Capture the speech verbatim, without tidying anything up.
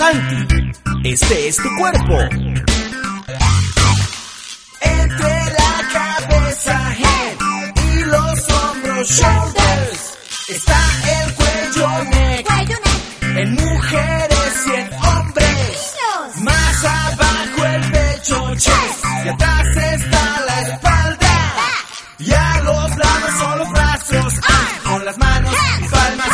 Santi, este es tu cuerpo. Entre la cabeza, head, y los hombros, shoulders, está el cuello, neck, Cuello, neck. en mujeres y en hombres. Niños. Más abajo el pecho, chest, y atrás está la espalda. Y a los lados son los brazos, ah, con las manos y palmas